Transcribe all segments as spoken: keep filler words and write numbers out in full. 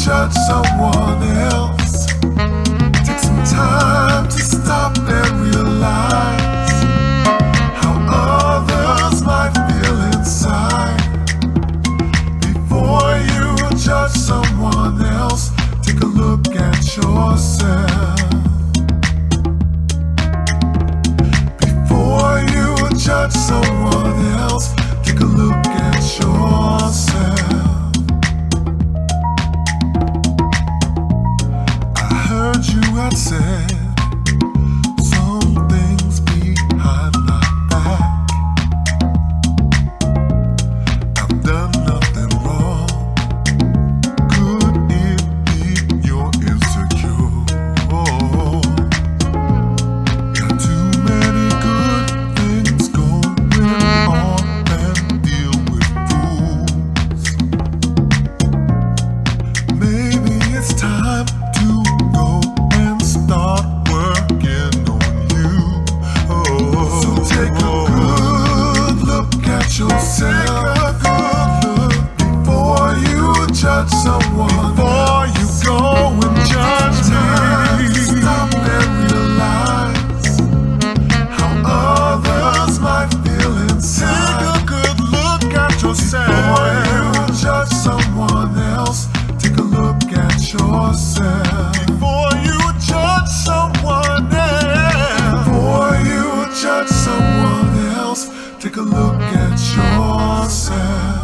judge someone else, take some time to stop and realize how others might feel inside. Before you judge someone else, take a look at yourself. Before you judge someone else, take a look at yourself. I heard you had said some things behind my back. I've done nothing wrong. Could it be you're insecure? Got too many good things going on and deal with fools. Maybe it's time to go and start working on you. Oh, so take a good look at yourself. Take a good look before you judge someone. Before you go and judge me, stop and realize how others might feel inside. Take a good look at yourself. Before you judge someone else, take a look at yourself. Before you judge someone else. Before you judge someone else, take a look at yourself.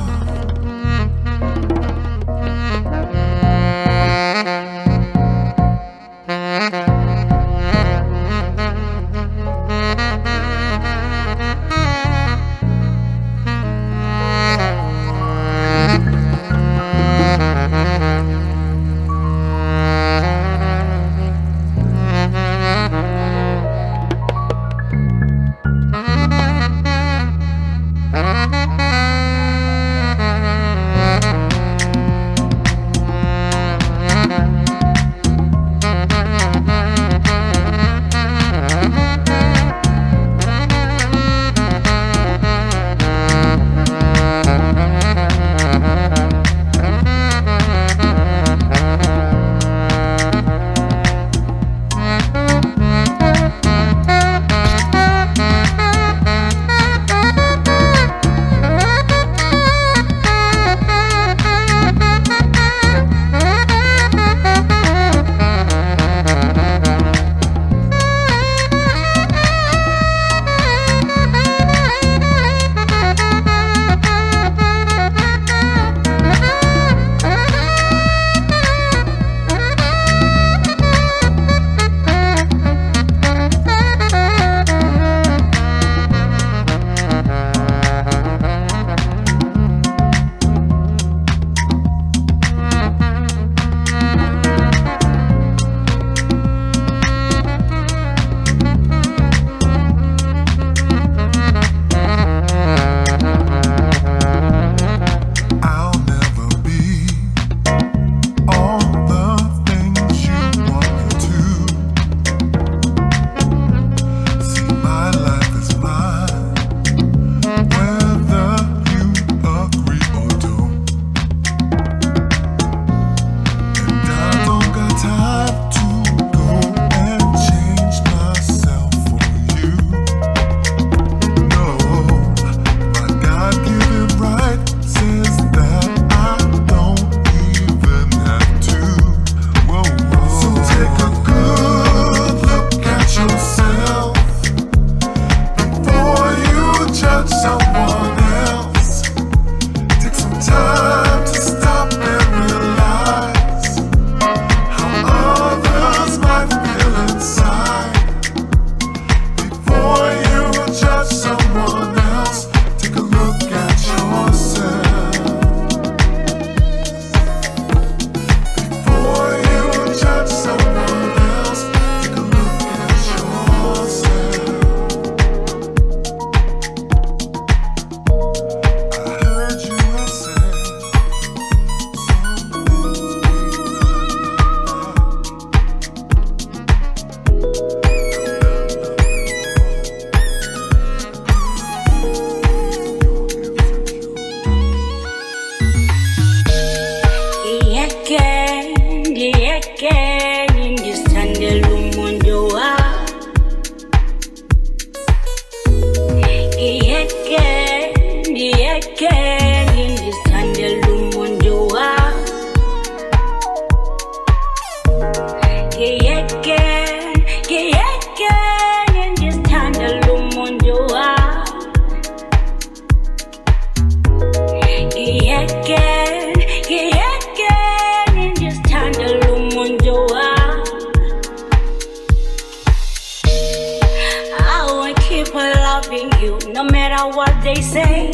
they say.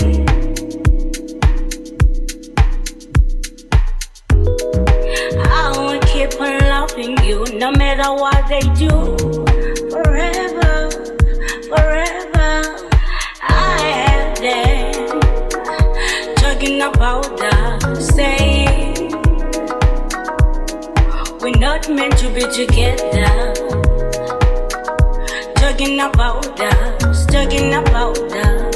I will keep on loving you no matter what they do. Forever, forever, I have them talking about us, saying we're not meant to be together. Talking about us, talking about us.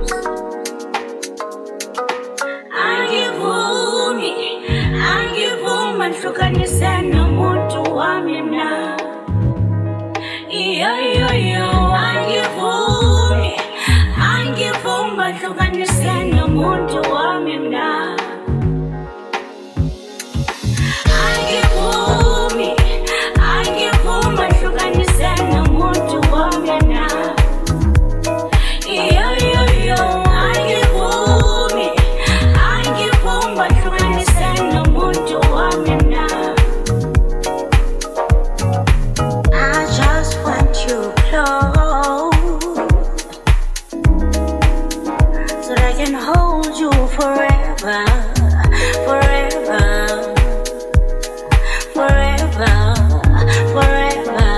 Angivumi, angivuma hlukaniseni umuntu wami na. Iyo iyo iyo, angivumi, angivuma hlukaniseni umuntu wami na. Angivumi, angivuma hlukaniseni umuntu wami na. Iyo iyo iyo, angivumi, angivuma hlukaniseni umuntu wami na. I just want you close so that I can hold you forever, forever, forever, forever.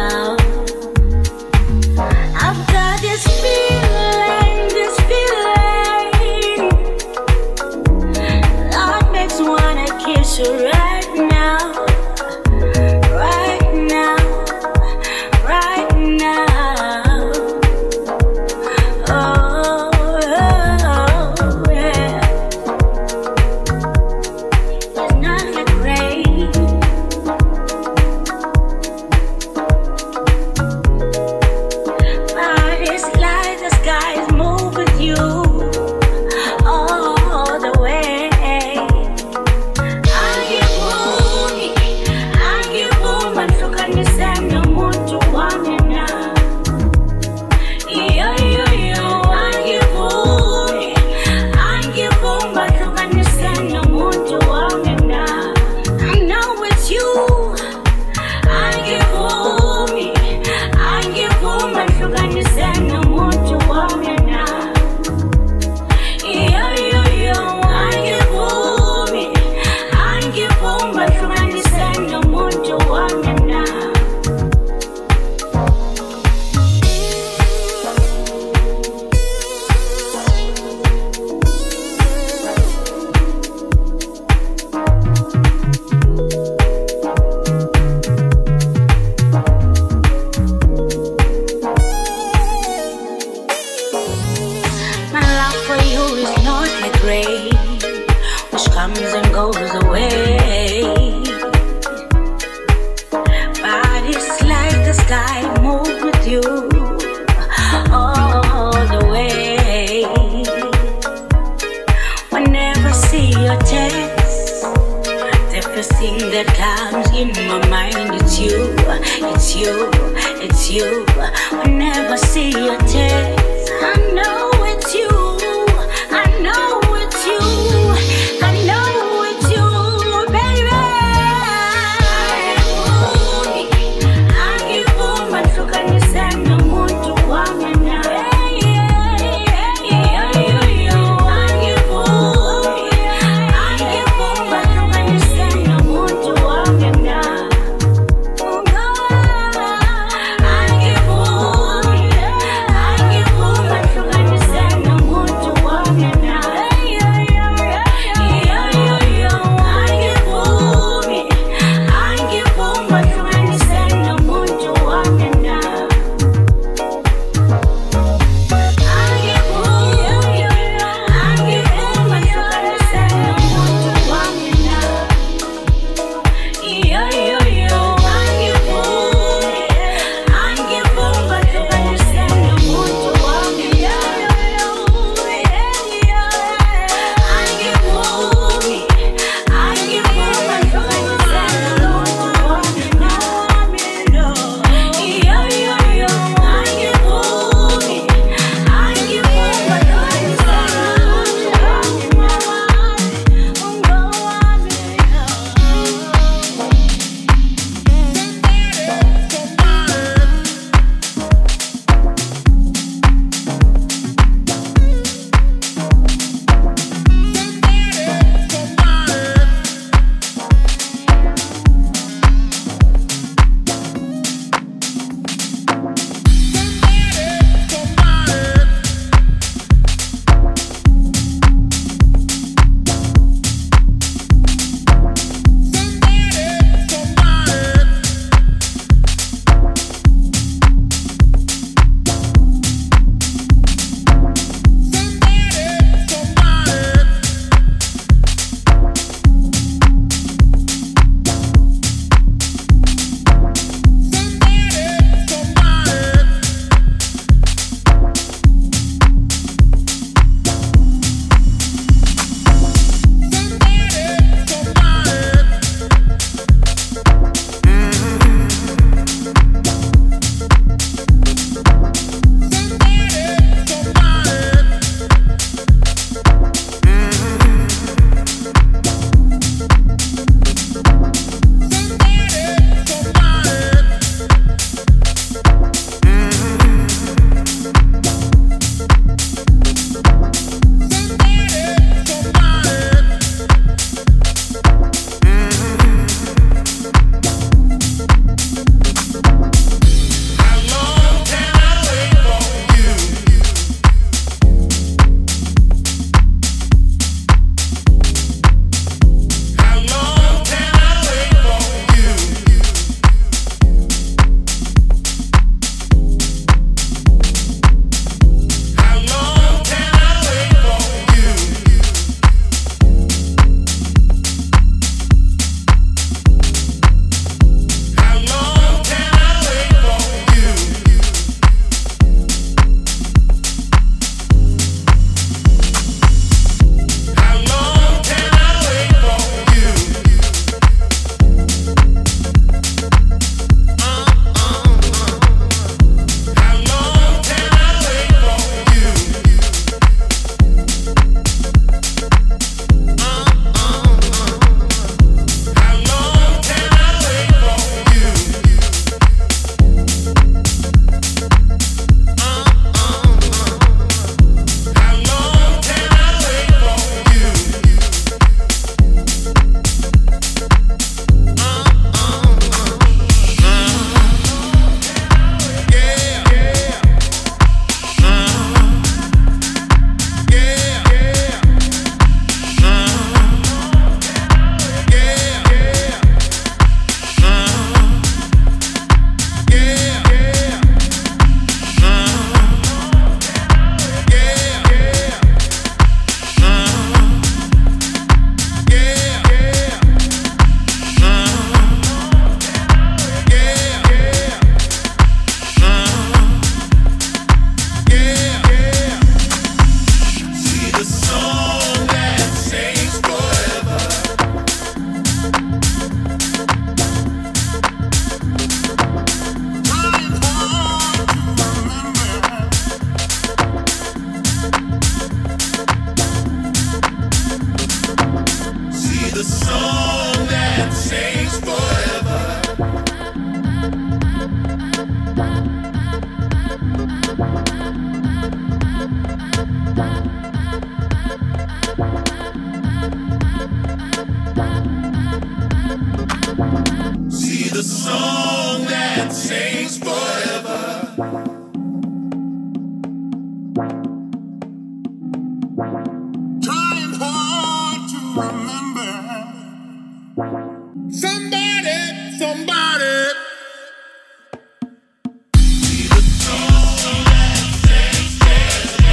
I've got this feeling, this feeling that makes me wanna kiss you right now, right now, right now. Oh, oh, yeah. It's not that great. But it's like the skies move with you all the way. Angivumi, angivuma hlukaniseni umuntu wami na. Iyo iyo iyo, angivumi, angivuma hlukaniseni umuntu wami na. I know it's you. Angivumi, angivuma hlukaniseni umuntu wami na. Iyo iyo iyo, angivumi, angivuma hlukaniseni umuntu wami na. My love for you is not that great, which comes and goes away. But it's like the sky moves with you all the way. Whenever I see your text, the first thing that comes in my mind is you, it's you, it's you. Whenever I see your text, I know it's you, I know it's you, I know it's you, baby. Angivuma hlukaniseni umuntu wami na. Iyo iyo iyo, angivumi, angivuma hlukaniseni umuntu wami na. Angivumi, angivuma hlukaniseni umuntu song that sings forever. Trying hard to remember. Somebody, somebody. Be the song that sings forever.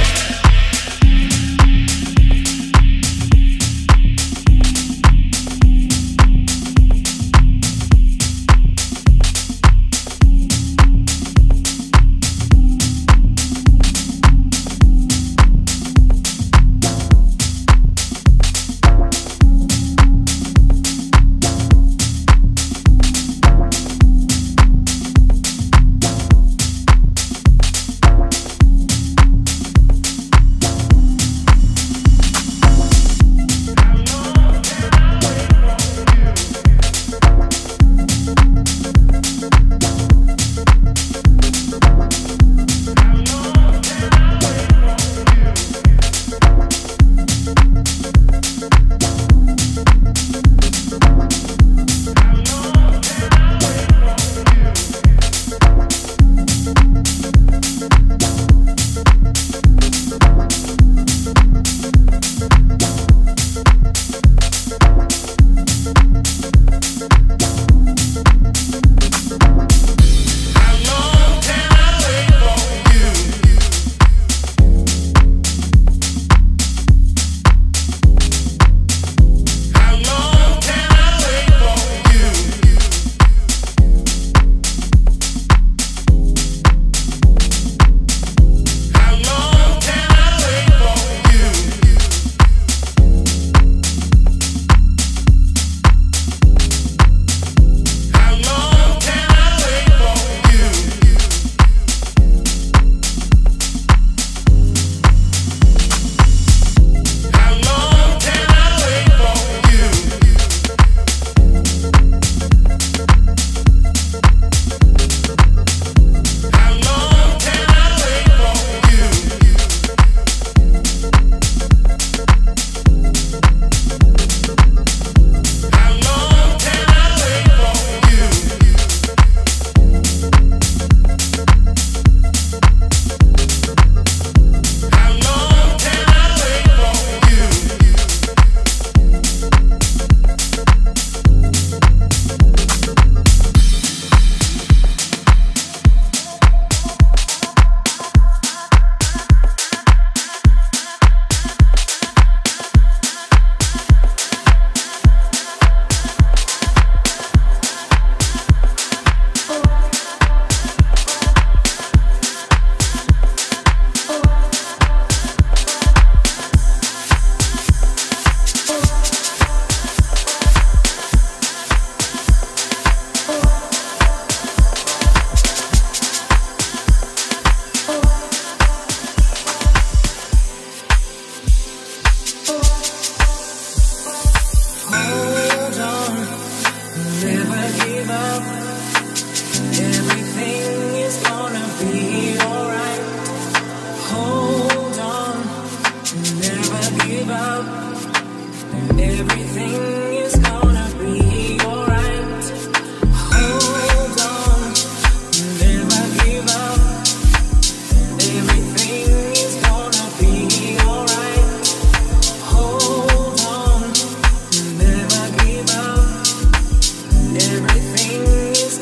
Everything is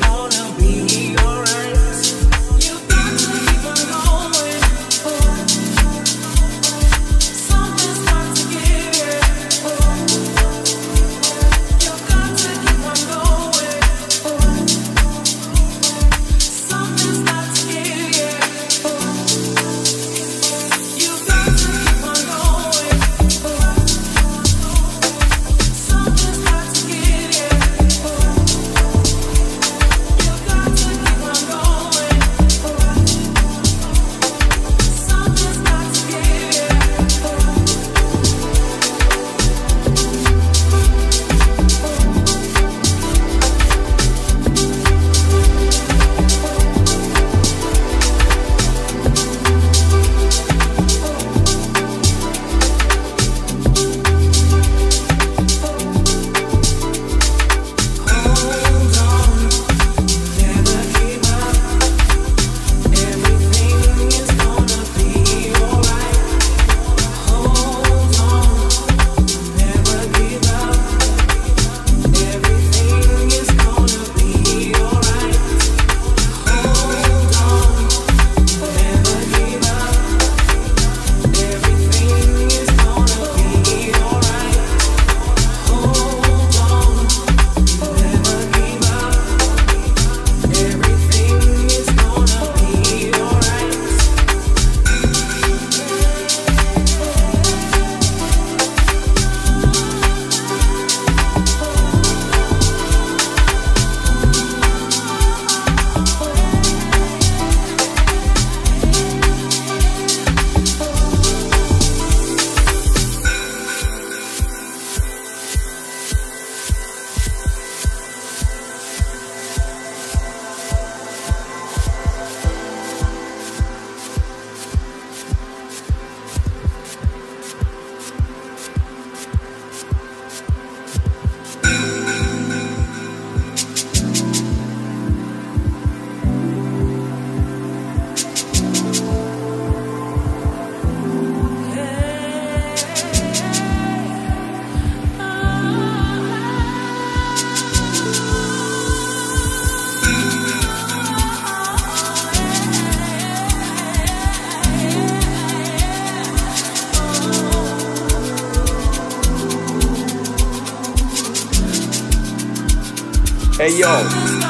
Hey yo.